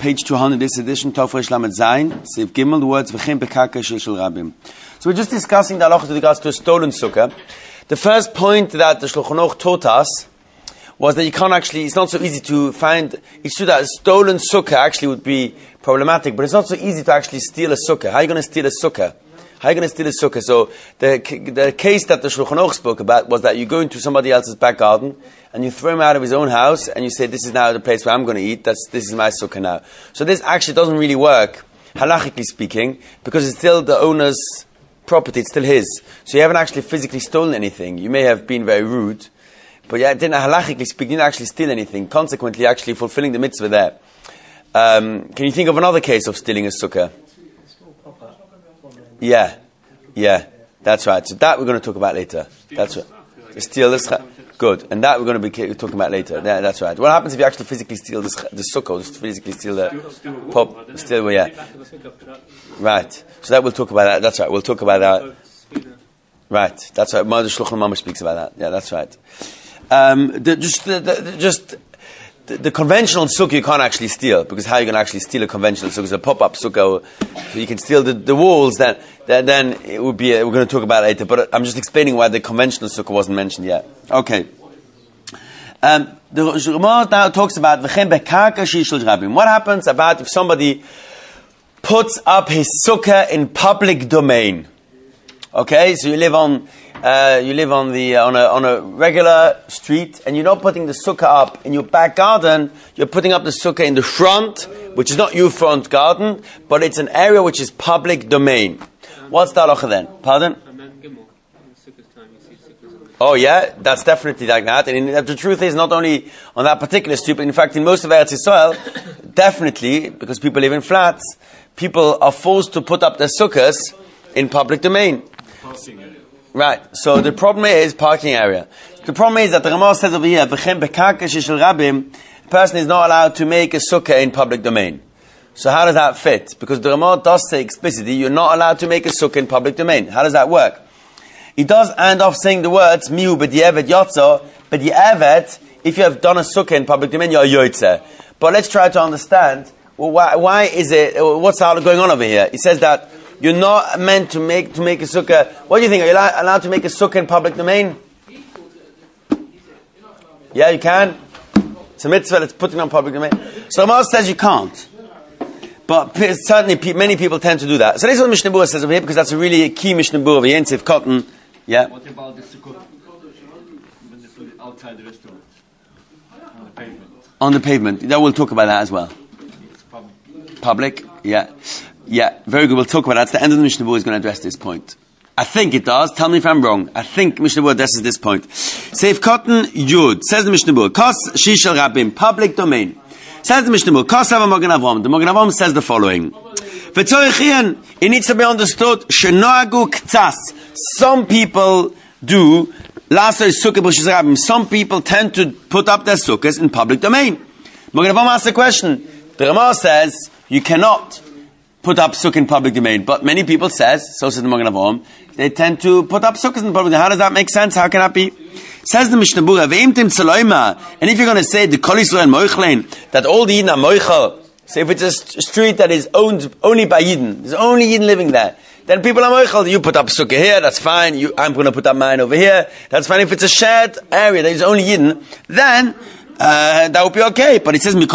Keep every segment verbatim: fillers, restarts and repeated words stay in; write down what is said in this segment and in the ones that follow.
page two hundred, this edition, Tov Reish Lamed Zayin, Seif Gimel, the words, V'chem Bekaka Shel Rabim. So we're just discussing the halachas with regards to a stolen sukkah. The first point that the Shulchan Aruch taught us was that you can't actually, it's not so easy to find, it's true that a stolen sukkah actually would be problematic, but it's not so easy to actually steal a sukkah. How are you going to steal a sukkah? How are you going to steal a sukkah? So the the case that the Shulchan Aruch spoke about was that you go into somebody else's back garden and you throw him out of his own house and you say, this is now the place where I'm going to eat, That's this is my sukkah now. So this actually doesn't really work, halachically speaking, because it's still the owner's property, it's still his. So you haven't actually physically stolen anything. You may have been very rude, but you didn't, halachically speaking, you didn't actually steal anything. Consequently, actually fulfilling the mitzvah there. Um, can you think of another case of stealing a sukkah? Yeah, yeah, that's right. So that we're going to talk about later. That's right. Steal this. Good, and that we're going to be talking about later. Yeah, that's right. What happens if you actually physically steal this, the sukkah, just physically steal the pop? Steal, well, yeah. Right. So that we'll talk about that. That's right. We'll talk about that. Right. That's right. Mother Shulchan Mama speaks about that. Yeah, that's right. Um, the, just, the, the, just. The, the conventional sukkah you can't actually steal, because how are you going to actually steal a conventional sukkah? It's a pop-up sukkah, so you can steal the, the walls, then, then, then it would be, a, we're going to talk about it later, but I'm just explaining why the conventional sukkah wasn't mentioned yet. Okay. Um, the Gemara now talks about v'chem bekarka sheishel rabim. What happens about if somebody puts up his sukkah in public domain? Okay, so you live on Uh, you live on the uh, on a on a regular street, and you're not putting the sukkah up in your back garden. You're putting up the sukkah in the front, which is not your front garden, but it's an area which is public domain. What's the halacha then? Pardon? Oh yeah, that's definitely like that. And in, the truth is, not only on that particular street, but in fact in most of Eretz Yisrael, definitely, because people live in flats, people are forced to put up their sukkahs in public domain. Right, so the problem is parking area. The problem is that the Ramah says over here, "V'chem bekarka sheishel rabim," a person is not allowed to make a sukkah in public domain. So how does that fit? Because the Ramah does say explicitly, you're not allowed to make a sukkah in public domain. How does that work? He does end off saying the words, "Miu b'di'evet yotzo," b'di'evet, if you have done a sukkah in public domain, you're a yotzeh. But let's try to understand, well, why, why is it, what's going on over here? He says that you're not meant to make to make a sukkah. What do you think? Are you allowed, allowed to make a sukkah in public domain? Yeah, you can. It's a mitzvah. Let's put it on public domain. So Ramah says you can't, but certainly many people tend to do that. So this is what Mishnah Berurah says over here, because that's a really key Mishnah Berurah over here in Seif Cotton. Yeah. What about the sukkah when they put it outside the restaurant on the pavement? On the pavement. That we'll talk about that as well. Public. Public. Yeah. Yeah, very good. We'll talk about that. That's the end of the Mishnah Berurah is going to address this point. I think it does. Tell me if I'm wrong. I think Mishnah Berurah addresses this point. Seif Cotton Yud. Says the Mishnah Berurah. Kos shishel rabim. Public domain. Says the Mishnah Berurah. Kos hava Magen Avraham. The Magen Avraham says the following. V'tzorichian. It needs to be understood. Shenoagu k'tzas. Some people do. Lasso is sukkah b'shis rabim. Some people tend to put up their sukkahs in public domain. Magen Avraham asks the question. The Ramah says you cannot put up sukkah in public domain, but many people says, so says the Magen Avraham, they tend to put up sukkahs in public domain. How does that make sense? How can that be? Says the Mishnah Berurah, ve'imtim tzaloima, and if you're going to say the Kol Yisrael moichlein, that all the Yidden are moichel, so if it's a st- street that is owned only by Yidden, there's only Yidden living there, then people are moichel. You put up sukkah here, that's fine. You, I'm going to put up mine over here, that's fine. If it's a shared area that is only Yidden, then Uh, that would be okay, but it says it's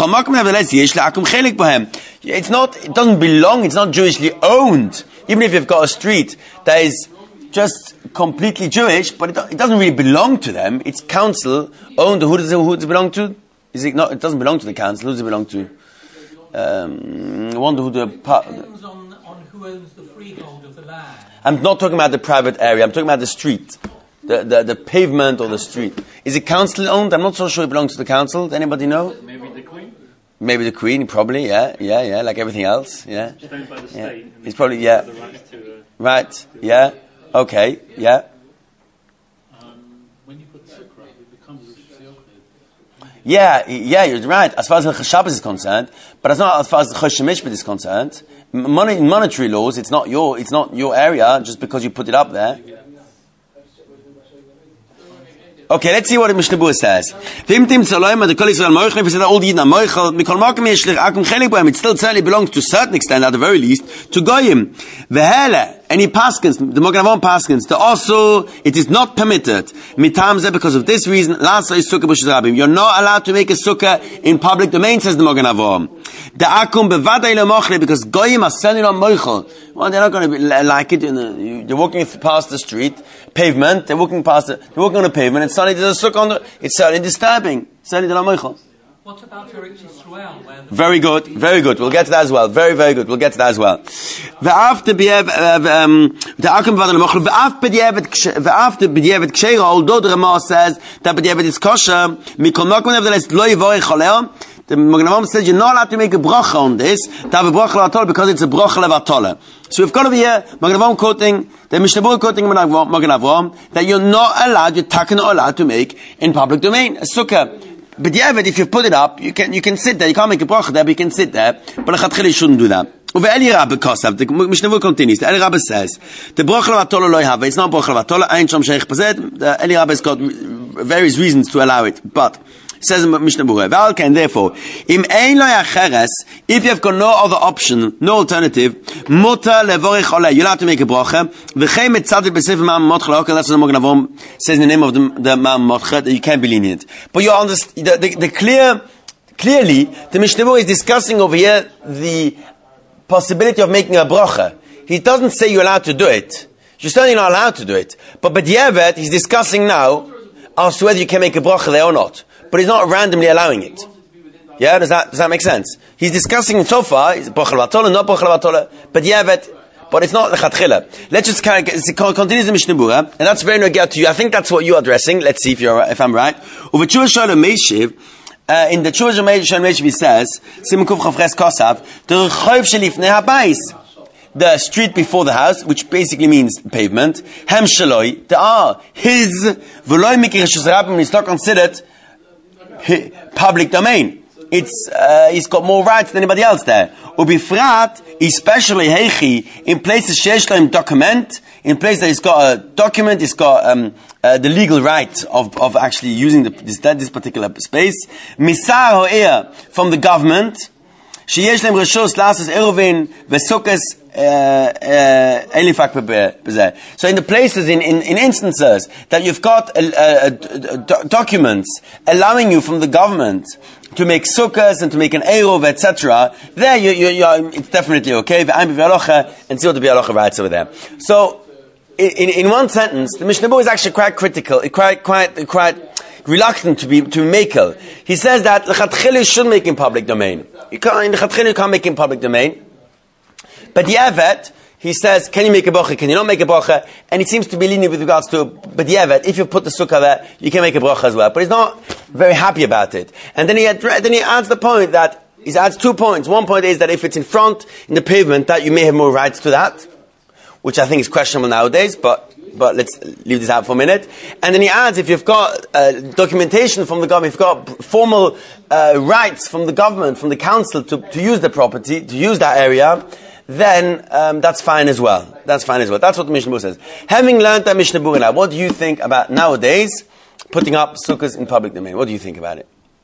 not, it doesn't belong, it's not Jewishly owned. Even if you've got a street that is just completely Jewish, but it, it doesn't really belong to them. It's council owned. Who does it, who does it belong to? Is it not? It doesn't belong to the council. Who does it belong to? Um, I wonder who the. Pa- it depends on, on who owns the freehold of the land. I'm not talking about the private area. I'm talking about the street. The, the the pavement or the street. Is it council owned? I'm not so sure it belongs to the council. Does anybody know? Maybe the Queen? Maybe the Queen, probably, yeah, yeah, yeah, like everything else, yeah. It's owned by the yeah. state. It's probably, yeah. The right, to, uh, right, yeah, okay, yeah. Um, when you put sukkah up, it becomes a shiochid. Yeah, yeah, you're right, as far as the Shabbos is concerned, but as not as far as the Chosh Mishpat is concerned. Mon- in monetary laws, it's not your, it's not your area just because you put it up there. Okay, let's see what the Mishnah Berurah says. Vim tim tzaloim, the Kol Yisrael Moichel, we said that all the Yidna Moichel, Mikol Makom Yeshlich Akum Chelik Bohem, it still certainly belongs to a certain extent, at the very least, to Goyim. Vehele, any paskins, the Mogen Avon paskins, the also, it is not permitted. Mitam Zeh, because of this reason, Lasa is Sukkah B'Shus Rabim. You're not allowed to make a Sukkah in public domain, says the Mogen Avon. The Akum Bevadai Lemochle, because Goyim are selling on Moichel. Well, they're not going to be like it. In the, you're walking past the street, pavement. They're walking past the, they're walking on the pavement, and suddenly there's a sukkah on the. It's certainly disturbing. Certainly, they're not moichel. What about Eretz Yisrael? Very good, very good. We'll get to that as well. Very, very good. We'll get to that as well. Ve'after b'yev the akum v'adal mochel ve'af b'yevet ve'after b'yevet ksheira. Although the Ramah says that b'yevet is kosher, mikol makom nevertheless lo yivorech choleo. The Mogen Avon says you're not allowed to make a bracha on this, to have a bracha levatol, because it's a bracha levatol. So we've got over here, Mogen Avon quoting, the Mishnah Berurah quoting Mogen Avon, that you're not allowed, you're taken not allowed to make in public domain, a sukkah. But yeah, but if you put it up, you can, you can sit there, you can't make a bracha there, but you can sit there, but lechatchila you shouldn't do that. Over Eli Rabbe Kosav, the Mishnah Berurah continues, the Eli Rabbe says, the bracha levatol lo yahava, it's not bracha levatol, ein shom sheich pazed, the Eli Rabbe has got various reasons to allow it, but, says Mishnah Berurah, Valken, therefore, im ein lo yacheres, if you have got no other option, no alternative, muta levorich oleh, you're allowed to make a bracha, v'chein metzadet b'sefer ma'am motcha, okay, that's what the Mogen Avon says in the name of the, the ma'am motcha, that you can't be lenient. But you understand, the, the, the clear, clearly, the Mishnah Berurah is discussing over here the possibility of making a bracha. He doesn't say you're allowed to do it. You're certainly not allowed to do it. But b'diavad, he's discussing now as to whether you can make a bracha there or not. But he's not randomly allowing it. Yeah, does that does that make sense? He's discussing so far, is bracha levatol, not bracha levatol, but yeah, but, but it's not lechatchila. Let's just carry, continue the Mishnah Berurah, and that's very nogea to you. I think that's what you're addressing. Let's see if you're if I'm right. Uve tshuva shalom meishiv, in the tshuva shalom meishiv he says, Simon Kuf Chavches Kosav, the rechov shelifnei habayis, the street before the house, which basically means pavement. Hem shaloi, there are his v'loi mikir reshus rabim, is not considered public domain. It's uh, he's got more rights than anybody else there. Ubifrat, especially heichi, in places sheyesh lahem document, in places that he's got a document, he's got um, uh, the legal right of of actually using the, this this particular space. Misar ho'er, from the government. Sheyesh lahem reshus lasas eruvin v'sukas. So in the places, in, in, in instances that you've got uh, uh, do- documents allowing you from the government to make sukkahs and to make an eruv, et cetera, there you, you, you, it's definitely okay. And see what the Bialocha writes over there. So, in, in one sentence, the Mishnah Berurah is actually quite critical, quite quite quite reluctant to be to make it. He says that lechatchila should make in public domain. You can't in lechatchila you can't make in public domain. But Yevet, he says, can you make a bracha? Can you not make a bracha? And he seems to be lenient with regards to, but Yevet, if you put the sukkah there, you can make a bracha as well. But he's not very happy about it. And then he ad- then he adds the point that, he adds two points. One point is that if it's in front, in the pavement, that you may have more rights to that, which I think is questionable nowadays, but, but let's leave this out for a minute. And then he adds, if you've got uh, documentation from the government, if you've got formal uh, rights from the government, from the council to, to use the property, to use that area, then um, that's fine as well. That's fine as well. That's what the Mishnah Berurah says. Having learned that Mishnah Berurah now, what do you think about nowadays putting up sukkahs in public domain? What do you think about it?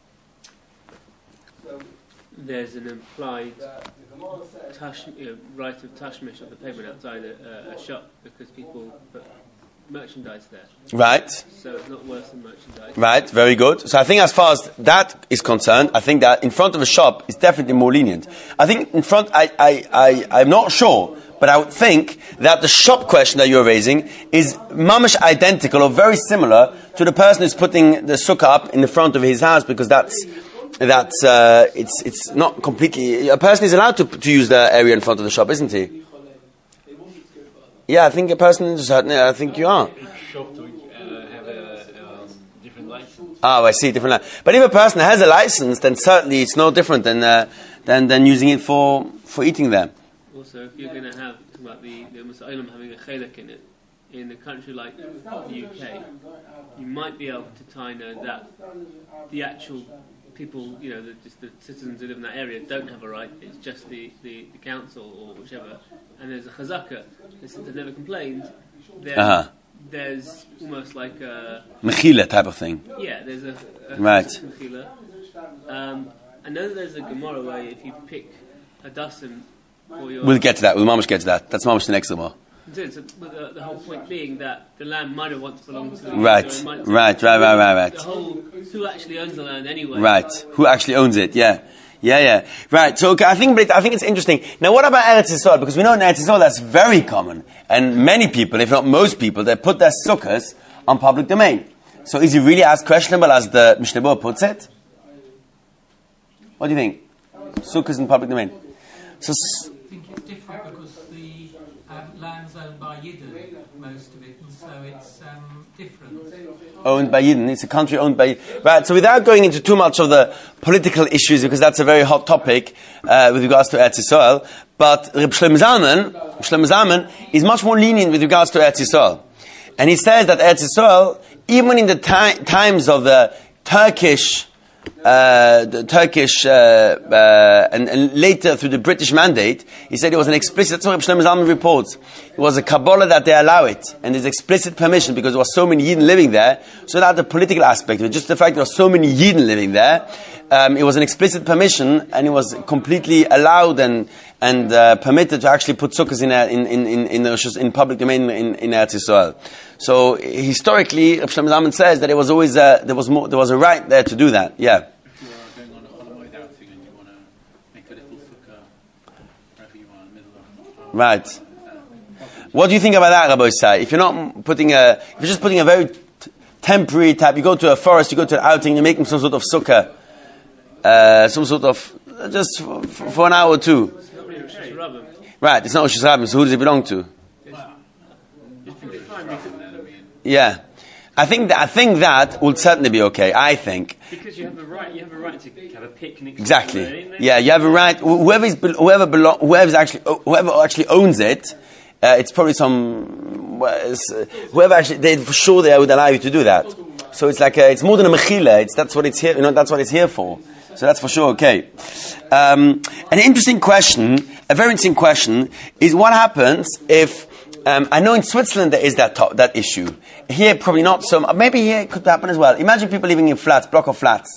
There's an implied tash, you know, right of tashmish of the pavement outside a, a shop because people put merchandise there. Right. So it's not worse than merchandise. Right, very good. So I think as far as that is concerned, I think that in front of a shop is definitely more lenient. I think in front, I, I, I, I'm not sure, but I would think that the shop question that you're raising is mamish identical or very similar to the person who's putting the sukkah up in the front of his house, because that's, that's, uh, it's, it's not completely, a person is allowed to, to use the area in front of the shop, isn't he? Yeah, I think a person is certainly, I think you are. Shop to uh, have a um, different license. Oh, I see, different license. But if a person has a license, then certainly it's no different than uh, than, than using it for, for eating there. Also, if you're going to have about the the Musa'im having a chelak in it, in a country like the U K, you might be able to tie know that the actual people, you know, the, just the citizens who live in that area don't have a right. It's just the, the, the council or whichever. And there's a chazaka. Since they've never complained, then Uh-huh. there's almost like a Mechila type of thing. yeah, there's a, a Right. mechila. Um, I know that there's a Gemara where if you pick a dasim for your We'll get to that. We'll mamish get to that. That's mamish the next Gemara. So, so, but the, the whole point being that the land might have once belonged to the Right, user, it might- right, right, right, right, right. The whole who actually owns the land anyway? Right. Who actually owns it? Yeah. Yeah, yeah. Right. So okay, I think, but it, I think it's interesting. Now, what about Eretz Yisrael? Because we know in Eretz Yisrael that's very common, and many people, if not most people, they put their sukkahs on public domain. So, is it really as questionable as the Mishnah Berurah puts it? What do you think? Sukkahs in public domain. So, s- I think it's different because the um, land's owned by Yidden, most of it, and so it's um, different. owned by Yidden. It's a country owned by right. So without going into too much of the political issues, because that's a very hot topic uh, with regards to Eretz Yisrael, but Reb Shlomo Zalman, Reb Shlomo Zalman is much more lenient with regards to Eretz Yisrael, and he says that Eretz Yisrael, even in the ti- times of the Turkish. Uh, the Turkish, uh, uh, and, and later through the British mandate, he said it was an explicit, that's what Reb Shlomo Zalman reports. It was a Kabbalah that they allow it, and there's explicit permission because there was so many Yidden living there, so not the political aspect of it, just the fact there was so many Yidden living there, um, it was an explicit permission, and it was completely allowed and, and uh, permitted to actually put sukkahs in, uh, in, in, in, in, the, in public domain in, in Eretz Yisrael. So historically, Reb Shlomo Zalman says that it was always, uh, there was more, there was a right there to do that, yeah. If you're going on a Holomoid outing and you want to make a little sukkah wherever you are in the middle of Right. What do you think about that, Rabbi Isai? If you're not putting a, if you're just putting a very t- temporary type, you go to a forest, you go to an outing, you're making some sort of sukkah, uh, some sort of, just for, for an hour or two. It's not really Rosh Hashanah. Right, it's not Rosh Hashanah, so who does it belong to? It's probably fine because, Yeah. I think that, I think that would certainly be okay, I think. because you have a right. You have a right to have a picnic. Exactly. somewhere, isn't there? Yeah, you have a right. Whoever is, whoever belong, whoever's actually, whoever actually owns it, uh, it's probably some, whoever actually, they for sure they would allow you to do that. So it's like a, it's more than a mechila. It's that's what it's here. You know, that's what it's here for. So that's for sure okay. Um, an interesting question, a very interesting question, is what happens if. Um, I know in Switzerland there is that to- that issue. Here, probably not so. Maybe here it could happen as well. Imagine people living in flats, block of flats,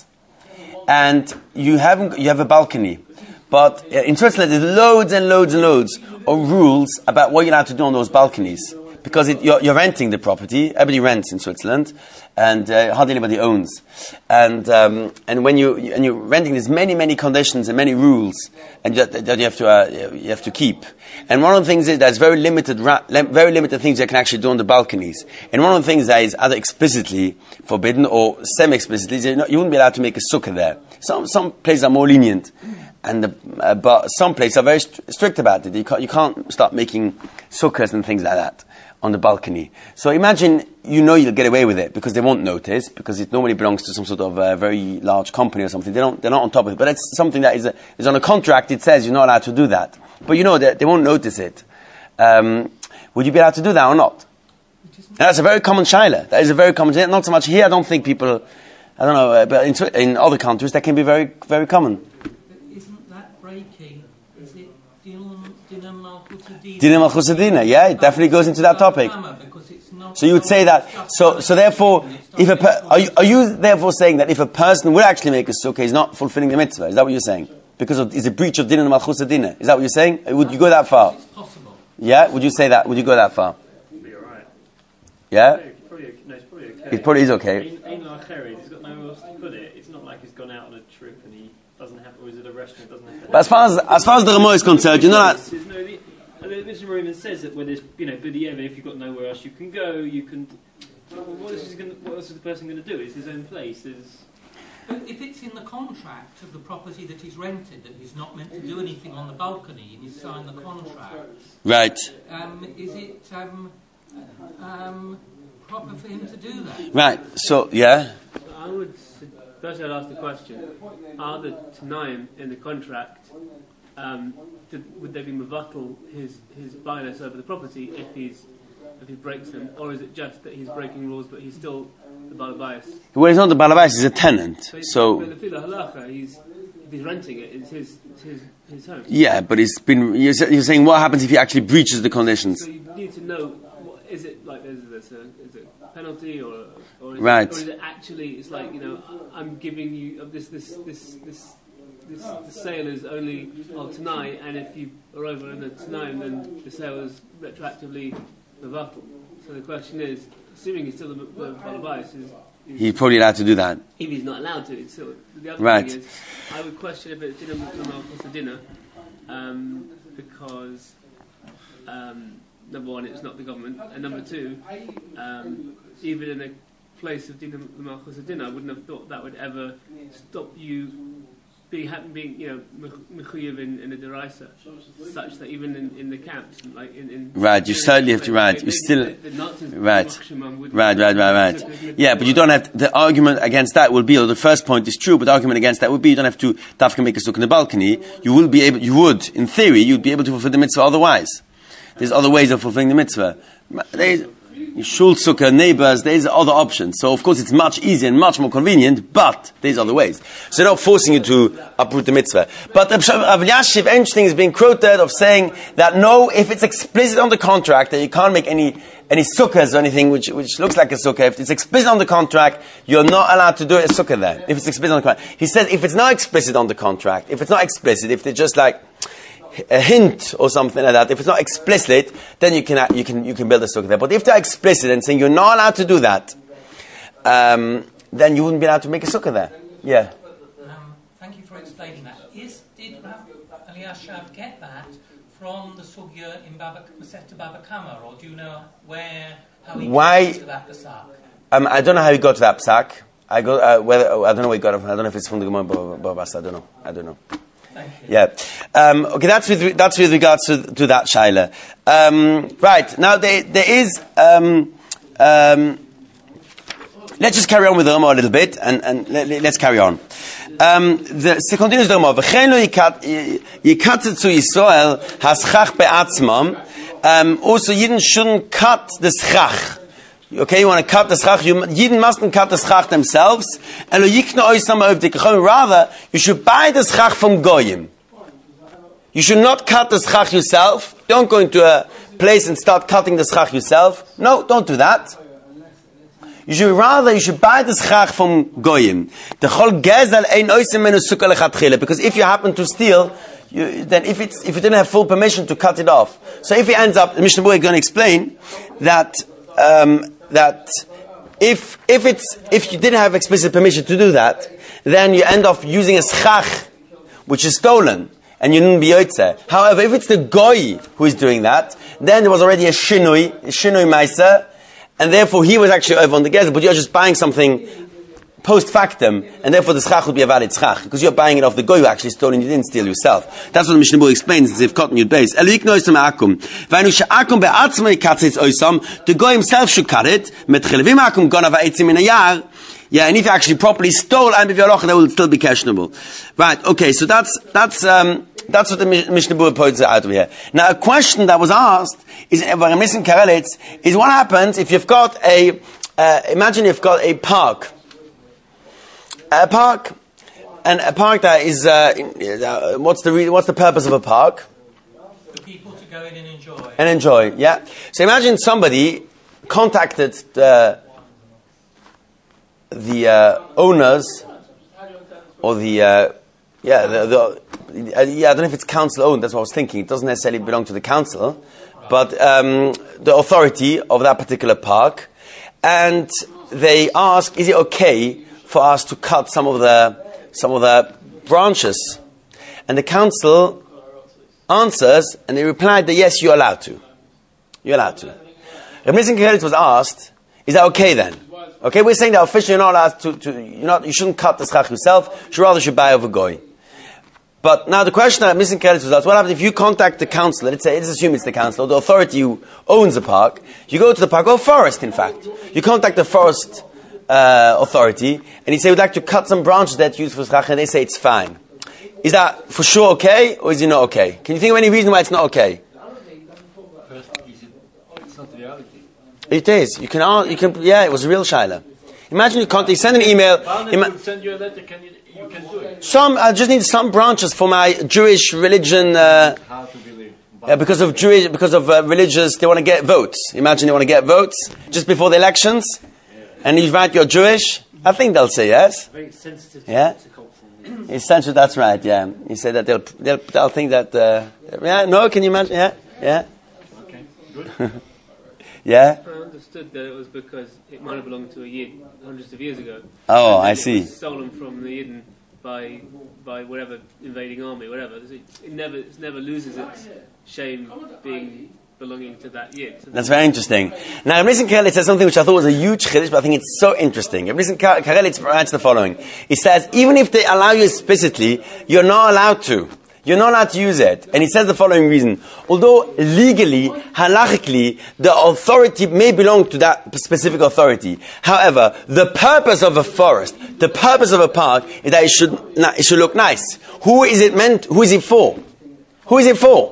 and you haven't you have a balcony, but uh, in Switzerland there's loads and loads and loads of rules about what you're allowed to do on those balconies because it, you're, you're renting the property. Everybody rents in Switzerland, and uh, hardly anybody owns. And um, and when you and you're renting, there's many many conditions and many rules, and that, that you have to uh, you have to keep. And one of the things is there's very limited ra- very limited things you can actually do on the balconies. And one of the things that is either explicitly forbidden or semi-explicitly, is you're not, you wouldn't be allowed to make a sukkah there. Some some places are more lenient, and the, uh, but some places are very st- strict about it. You can't you can't start making sukkahs and things like that on the balcony. So imagine you know you'll get away with it because they won't notice because it normally belongs to some sort of uh, very large company or something. They don't they're not on top of it, but it's something that is a, is on a contract. It says you're not allowed to do that, but you know that they won't notice it. Um, would you be allowed to do that or not? And that's a very common shaila. That is a very common shaila. Not so much here. I don't think people. I don't know, uh, but in, Swi- in other countries that can be very very common. But isn't that breaking? Is it Dinam Dinam Malchut Adina? Dinam Malchus Adina, yeah, it definitely goes into that topic. Because it's not So you would say that. So, so therefore, if a per, are you are you therefore saying that if a person will actually make a sukkah, he's not fulfilling the mitzvah? Is that what you're saying? Because of, it's a breach of din and malchus adina. Is that what you're saying? Would you go that far? It's possible. Yeah. Would you say that? Would you go that far? Be alright. Yeah. It's probably, no, it's probably okay. It probably is okay. In, in like Harry's, he's got nowhere else to put it. It's not like he's gone out on a trip and he doesn't have, or is it a restaurant doesn't have. But as far as as far as the Ramah is concerned, you know that. There's no, the, and the Mister Roman says that when there's, you know, B'di'ev, if you've got nowhere else you can go, you can. Well, what else is going? What else is the person going to do? It's his own place. There's. But if it's in the contract of the property that he's rented that he's not meant to do anything on the balcony and he's signed the contract, Right. um, is it um, um, proper for him to do that? Right. So yeah. I would first I'd ask the question: are the Tanaim in the contract? Um, did, would they be mevatel his his bias over the property if he's if he breaks them, or is it just that he's breaking laws but he's still the bias? Well, he's not the balabais; he's a tenant. So, So the fila halacha, he's if he's renting it, it's his it's his his home. yeah, but it's been. You're, sa- you're saying what happens if he actually breaches the conditions? So you need to know what, is it like there's, there's a, is it a penalty or or is, Right. it, or is it actually it's like you know I'm giving you of this this this this. This, the sale is only well, tonight, and if you are over in the tonight, then the sale is retroactively mevatel. So the question is, assuming he's still the the Balabais, is, is He's probably allowed to do that. if he's not allowed to, it's still the other Right. thing is, I would question if it's dinner malchus a dinner, um, because um, number one, it's not the government, and number two, um, even in a place of dinner malchus a dinner, I wouldn't have thought that would ever stop you being, having, being you know, mechuyev in, in a deraisa, such that even in, in the camps, like in, in Right, you certainly have to, right, you still, the, the Nazis, right, would- right, right, right, right. Yeah, but you don't have, the argument against that will be, or the first point is true, but the argument against that would be, you don't have to dafka make a sukkah in the balcony, you will be able, you would, in theory, you'd be able to fulfill the mitzvah otherwise. There's other ways of fulfilling the mitzvah. There's, shul sukkah, neighbors, there's other options. So of course it's much easier and much more convenient, but there's other ways. So they're not forcing you to uproot the mitzvah. But Rav Elyashiv, interesting, is being quoted of saying that no, if it's explicit on the contract that you can't make any any sukkahs or anything which which looks like a sukkah, if it's explicit on the contract, you're not allowed to do a sukkah there. If it's explicit on the contract. He said if it's not explicit on the contract, if it's not explicit, if they're just like a hint or something like that, if it's not explicit, then you can you can you can build a sukkah there. But if they're explicit and saying you're not allowed to do that, um, then you wouldn't be allowed to make a sukkah there. Yeah. Um, thank you for explaining that. Is did Rav Elyashiv get that from the sugya in Baba Masechta Baba Kama, or do you know where how he Why- got to that pasak? Um, I don't know how he got to that psak. I go uh, whether I don't know where he got it from. I don't know if it's from the Gemara Baba Basra. I don't know. I don't know. Thank you. Yeah. Um, okay, that's with that's with regards to, to that shaila. Um, right now, there there is. Um, um, let's just carry on with the Rama a little bit, and, and let, let's carry on. Um, the so continues the Rama. V'chein lo yikatzetzu Yisrael haschach be'atzmam. Um, also, Yidden shouldn't cut the schach. Okay, you want to cut the schach. You, Yidden mustn't cut the schach themselves. And rather, you should buy the schach from goyim. You should not cut the schach yourself. Don't go into a place and start cutting the schach yourself. No, don't do that. You should rather you should buy the schach from goyim. The chol gezel ein oisem menu sukkah lechatchila. Because if you happen to steal, you, then if it's if you didn't have full permission to cut it off, so if it ends up, the Mishnah Berurah is going to explain that. Um, that if if it's if you didn't have explicit permission to do that, then you end up using a schach, which is stolen, and you didn't be yotzeh. However, if it's the goy who is doing that, then there was already a shinui, a shinui meiser, and therefore he was actually over on the gezer, but you're just buying something post factum, and therefore the schach would be a valid schach, because you're buying it off the goy who actually stole and you didn't steal yourself. That's what the Mishnah Berurah explains, as if cotton you'd base. The goy himself should cut it, yeah, and if you actually properly stole and that will still be questionable. Right, okay, so that's, that's, um, that's what the Mishnah Berurah points out over here. Now, a question that was asked is, is what happens if you've got a, uh, imagine you've got a park, a park, and a park that is, uh, uh, what's the re- what's the purpose of a park? For people to go in and enjoy. And enjoy, yeah. So imagine somebody contacted the, the uh, owners, or the, uh, yeah, the, the uh, yeah, I don't know if it's council owned, that's what I was thinking. It doesn't necessarily belong to the council, but um, the authority of that particular park, and they ask, is it okay for us to cut some of the some of the branches? And the council answers, and they replied that yes, you're allowed to. You're allowed to. Reb Nissen Karelitz was asked, is that okay then? Okay, we're saying that officially you're not allowed to, to you're not, you shouldn't cut the schach yourself, you rather should buy over goy. But now the question that Reb Nissen Karelitz was asked, what happens if you contact the council, let's say, let's assume it's the council, or the authority who owns the park, you go to the park, or forest in fact, you contact the forest Uh, authority, and he say, we'd like to cut some branches that used for schach, and they say it's fine. Is that for sure okay, or is it not okay? Can you think of any reason why it's not okay? First, is it, it's not reality. It is. You can, you can, yeah, it was a real shaila. Imagine you contact, you send an email. Ima- send you a letter, can you, you can do it. some, I just need some branches for my Jewish religion, uh, How to believe. Yeah, because of Jewish, because of uh, religious, they want to get votes. Imagine they want to get votes just before the elections, and you write you're Jewish. I think they'll say yes. Very sensitive Yeah, to cultural. it's sensitive. That's right. Yeah, he said that they'll they'll, they'll think that. Uh, yeah, no, can you imagine? Yeah, yeah, Okay, good. yeah. I understood that it was because it might have belonged to a Yid hundreds of years ago. Oh, And then I it see. was stolen from the Yidden by by whatever invading army, whatever. It, it never it never loses its shame being belonging to that Yid. So That's very interesting. Now, Rabbi Nissim Karelitz says something which I thought was a huge chiddush, but I think it's so interesting. Rabbi Nissim Karelitz writes the following. He says, even if they allow you explicitly, you're not allowed to. You're not allowed to use it. And he says the following reason. Although legally, halachically, the authority may belong to that specific authority. However, the purpose of a forest, the purpose of a park, is that it should, it should look nice. Who is it meant, who is it for? Who is it for?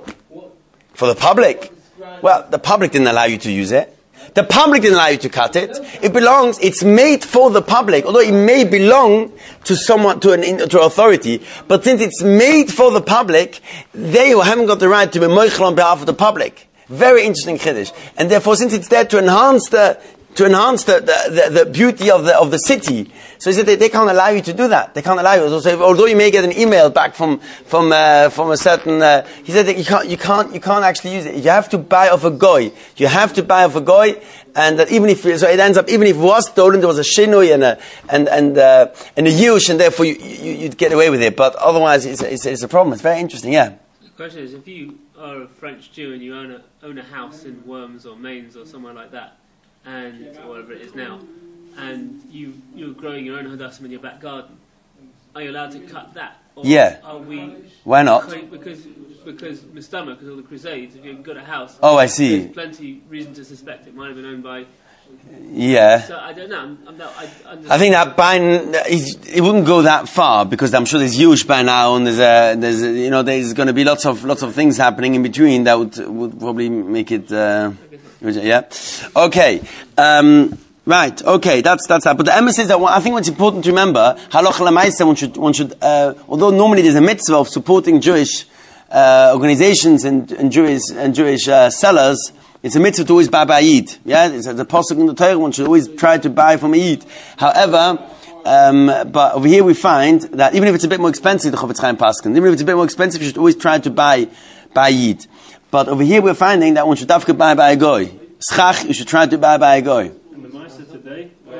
For the public. Well, the public didn't allow you to use it. The public didn't allow you to cut it. It belongs, it's made for the public, although it may belong to someone, to an, to an authority, but since it's made for the public, they haven't got the right to be moichel on behalf of the public. Very interesting chiddush. And therefore, since it's there to enhance the, to enhance the, the, the, the beauty of the, of the city, so he said they, they can't allow you to do that. They can't allow you. So, although you may get an email back from, from, uh, from a certain, uh, he said that you can't, you can't, you can't actually use it. You have to buy off a goy. You have to buy off a goy, and that even if, so it ends up, even if it was stolen, there was a shinui and a, and, and, uh, and a yush, and therefore you, you, you'd get away with it. But otherwise, it's a, it's, a, it's a problem. It's very interesting, yeah. the question is, if you are a French Jew and you own a own a house in Worms or Mainz or somewhere like that, and or whatever it is now, and you you're growing your own hadassim in your back garden, are you allowed to cut that? Or Yeah. Are we? Why not? Because because Mustama, because of the Crusades, if you've got a house, Oh, I see. there's plenty reason to suspect it might have been owned by. Yeah. So I don't know. I'm, I'm not, I, I'm just, I think that by, it wouldn't go that far, because I'm sure there's huge by now, and there's a, there's a, you know, there's going to be lots of, lots of things happening in between that would, would probably make it, uh, yeah. Okay. Um, right. Okay. That's, that's that. But the emphasis is that I think what's important to remember, halacha l'maaseh, one should, one should, uh, although normally there's a mitzvah of supporting Jewish, uh, organizations and, and Jewish, and Jewish, uh, sellers, it's a mitzvah to always buy by Eid. Yeah, it's a pasuk in the Torah. One should always try to buy from Eid. However, um, but over here we find that even if it's a bit more expensive, the Chofetz Chaim paskin, even if it's a bit more expensive, you should always try to buy by Eid. But over here we're finding that one should dafka buy by a goy. Schach, you should try to buy by a goy. And the mice of today, when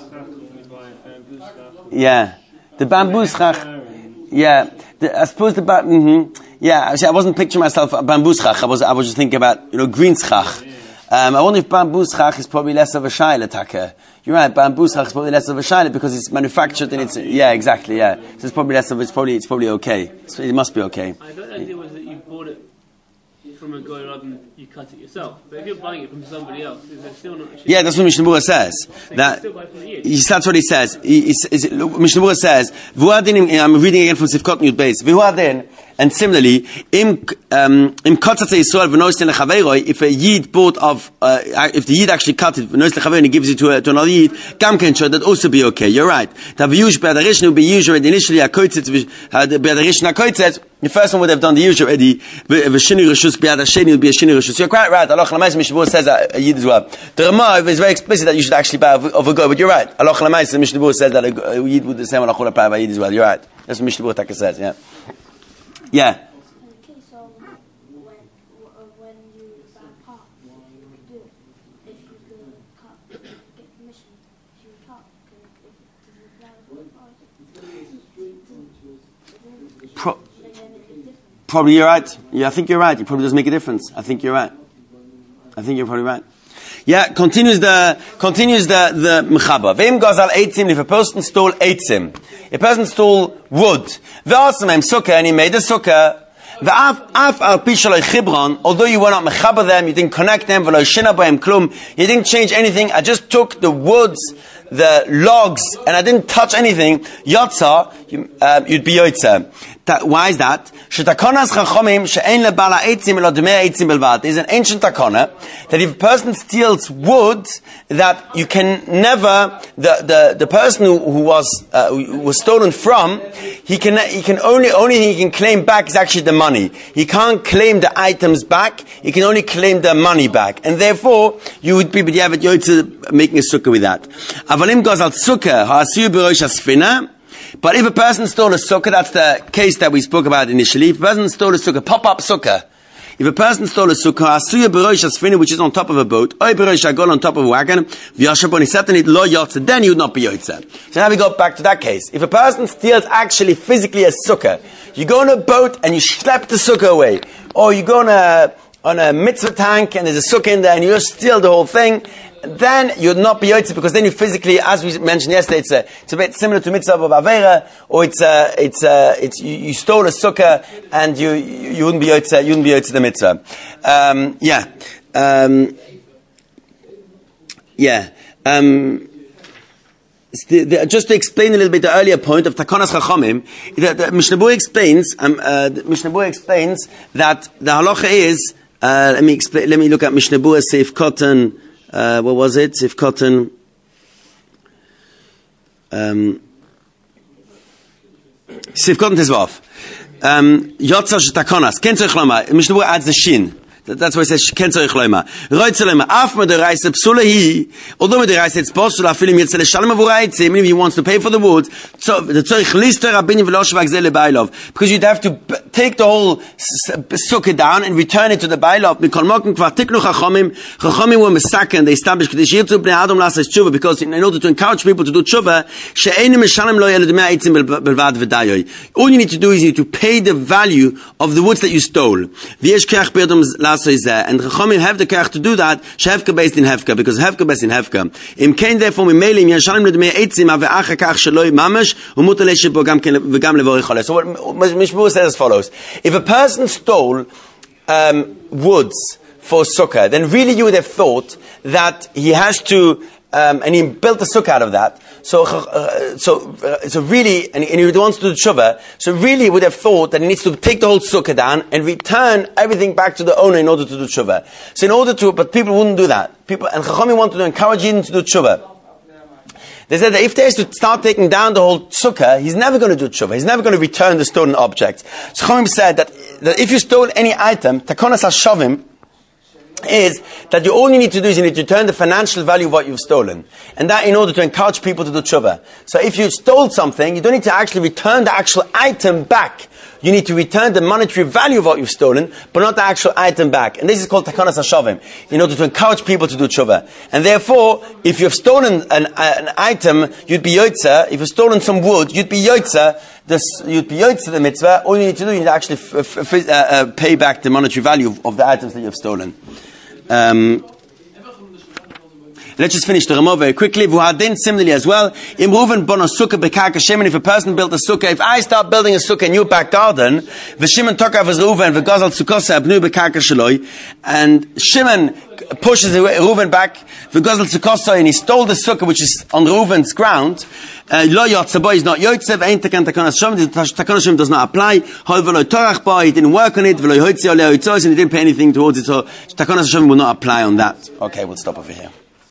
we buy bamboo schach. Yeah, the bamboo schach. Yeah, the, I suppose the ba- mm-hmm. Yeah, see, I wasn't picturing myself a bamboo schach. I was, I was just thinking about, you know, green schach. Um, I wonder if bamboo schach is probably less of a shaila taka. You're right, bamboo schach is probably less of a shaila because it's manufactured and it's, yeah, exactly, yeah. So it's probably less of, it's probably, it's probably okay. So it must be okay. I thought the idea was that you bought it from a guy rather than you cut it yourself. But if you're buying it from somebody else, is there still not? Yeah, that's what Mishnah Berurah says. So That, still buy from the Yid. he, that's what he says. He, he, he, Mishnah Berurah says, V'huadin, I'm reading again from Sifkot Yud Beis. V'huadin, and similarly, im um, im kotzat Yisrael v'noisten lechaveiroi, if a Yid bought of, uh, if the Yid actually cut it v'noisten lechaveiroi and he gives it to, a, to another Yid, gamken should that also be okay. You're right. The v'yush be'adarishnu b'yush already initially a kotzet be'adarishnu a kotzet. The first one would have done the yush already. V'shini rishus be'adasheni would be a shini rishus. You're quite right. Allah L'maisa Mishnah Berurah says that a Yid as well. The Ramah is very explicit that you should actually buy of, of a goy, but you're right. Allah L'maisa Mishnah Berurah says that a, a Yid would the same Allah L'maisa buy by a Yid as well. You're right. That's what Mishnah Berurah Taka says. Yeah. Yeah. In the case of when, when you buy a park, what you would do if you could cut, get permission to cut, if you Pro- probably you're right. Yeah, I think you're right. It probably does make a difference. I think you're right. I think you're probably right. Yeah, continues the, continues the, the Mechaba. Ve'im gazal eitzim, if a person stole eitzim. A person stole wood. Ve'asam em sukkah, and he made a sukkah. Ve'af, af al pishaloi chibron, although you were not mechaba them, you didn't connect them, ve'lo shina b'hem klum, you didn't change anything, I just took the woods, the logs, and I didn't touch anything, yotza, you, um, you'd be yotza. Ta- why is that? Shetakonas chachomim she'ein lebala eitzim elo dmei eitzim belvad. There's an ancient takona that if a person steals wood, that you can never, the, the, the person who, who was, uh, who was stolen from, he can, he can only, only thing he can claim back is actually the money. He can't claim the items back, he can only claim the money back. And therefore, you would be b'diavad yoytze making a sukkah with that. Avalim goes al sukkah, ha'asiyu b'rosh ha'sfina. But if a person stole a sukkah, that's the case that we spoke about initially. If a person stole a sukkah, pop-up sukkah. If a person stole a sukkah, asuya b'rosh ha'sfina, which is on top of a boat, oy b'rosh ha'gol, on top of a wagon, v'yashabon, he said it lo yotze, then he would not be yotze. So now we go back to that case. If a person steals actually physically a sukkah, you go on a boat and you schlep the sukkah away, or you go on a, on a mitzvah tank and there's a sukkah in there and you just steal the whole thing, then you'd not be yotze, because then you physically, as we mentioned yesterday, it's a, it's a bit similar to mitzvah of avera, or it's a, it's a, it's, you, you stole a sukkah and you, you, you wouldn't be yotze, you wouldn't be yotze the mitzvah. Um, yeah. Um, yeah. Um, The, the, just to explain a little bit the earlier point of Takonas Chachamim, the, the Mishnah Berurah explains, um, uh, the Mishnah Berurah explains that the halacha is, uh, let me explain, let me look at Mishnah Berurah Seif Cotton, uh, what was it? Seif Cotton, um, Seif Cotton Tezvav, um, Yotzah Shetakonas, Ken Tzorich Loma, Mishnah Berurah adds the shin. That's why it says, Ken tzorich loima. Roitze loima, af me deraisa psula hi, although me deraisa it's possible, afilim yetze leshalem avuraitze, even if he wants to pay for the wood, so the tzorich lister rabbinim v'lo shvak ze lebailov, because you'd have to b- take the whole sukkah down and return it to the bailov. Mikol mokum kvar tiknu chachomim, chachomim were mesaken, they established k'dish yirtzu bnei adam lasas tshuva, because in, in order to encourage people to do tshuva, she'enim meshalem lo yele demei eitzim belvad v'dayoy. All you need to do is you need to pay the value of the woods that you stole. V'yesh keach be'adam is there, and Chachamim have the kerach to do that. Shehevka based in Hefka, because Hefka based in Hefka. Im kain therefore mimelim yashalim ledmei eitzim ave'acha kach sheloi mamash u'mutar leishebo gam v'gam levorich choleh. So what Mishnah Berurah says as follows: if a person stole um, woods for sukkah, then really you would have thought that he has to, um, and he built a sukkah out of that. So, uh, so, uh, so really, and, and he wants to do tshuva, so really he would have thought that he needs to take the whole sukkah down and return everything back to the owner in order to do tshuva. So in order to, but people wouldn't do that. People, and Chachamim wanted to encourage him to do tshuva. They said that if they has to start taking down the whole sukkah, he's never going to do tshuva. He's never going to return the stolen object. So Chachamim said that, that if you stole any item, takonas hashavim, is that you all you need to do is you need to return the financial value of what you've stolen. And that in order to encourage people to do tshuva. So if you stole something, you don't need to actually return the actual item back. You need to return the monetary value of what you've stolen, but not the actual item back. And this is called takonas hashavim, in order to encourage people to do tshuva. And therefore, if you've stolen an, an item, you'd be yotze. If you've stolen some wood, you'd be yotze. This, you'd be yotze the mitzvah. All you need to do is actually f- f- f- uh, uh, pay back the monetary value of, of the items that you've stolen. Um, let's just finish the Ramah very quickly. Vuhadin similarly as well. Im Reuven bono sukkah bekaka Shimon. If a person built a sukkah, if I start building a sukkah in your back garden, v'Shimon tokav as Reuven v'gazal sukkasa abnu bekaka shaloi, and Shimon pushes Reuven back v'gazal sukkasa, and he stole the sukkah which is on Reuven's ground. Lo yotze is not yotze. Ain't takan takonas hashavim. The takonas hashavim does not apply. However, lo torach ba, he didn't work on it. V'lo yotze oleh yotzos, and he didn't pay anything towards it. So takonas hashavim will not apply on that. Okay, we'll stop over here.